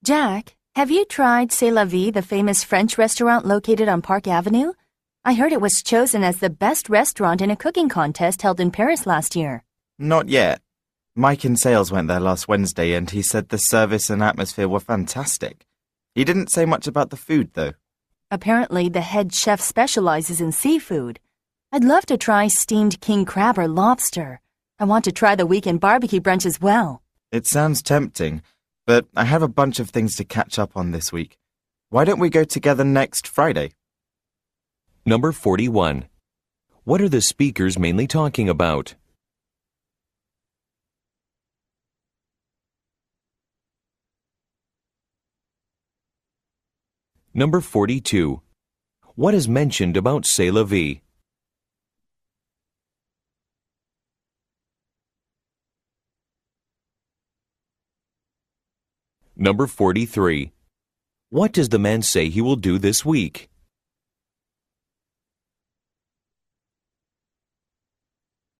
Jack, have you tried C'est la Vie, the famous French restaurant located on Park Avenue? I heard it was chosen as the best restaurant in a cooking contest held in Paris last year. Not yet. Mike in sales went there last Wednesday and he said the service and atmosphere were fantastic. He didn't say much about the food, though. Apparently, the head chef specializes in seafood. I'd love to try steamed king crab or lobster. I want to try the weekend barbecue brunch as well. It sounds tempting, but I have a bunch of things to catch up on this week. Why don't we go together next Friday? Number 41. What are the speakers mainly talking about? Number 42. What is mentioned about C'est la Vie? Number 43. What does the man say he will do this week?